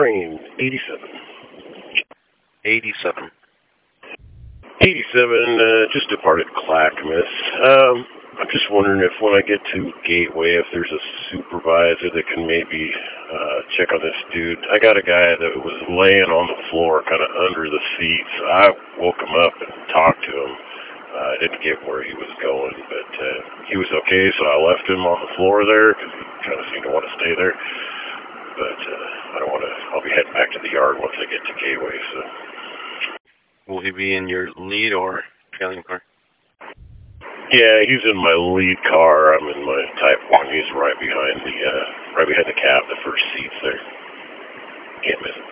train 87. 87. 87, just departed Clackamas. I'm just wondering if when I get to Gateway, if there's a supervisor that can maybe check on this dude. I got a guy that was laying on the floor, kind of under the seats. I woke him up and talked to him. I didn't get where he was going, but he was okay, so I left him on the floor there because he kind of seemed to want to stay there. But I don't want to. I'll be heading back to the yard once I get to Gateway, so. Will he be in your lead or trailing car? Yeah, he's in my lead car. I'm in my Type 1. He's right behind the cab, the first seats there. Can't miss it.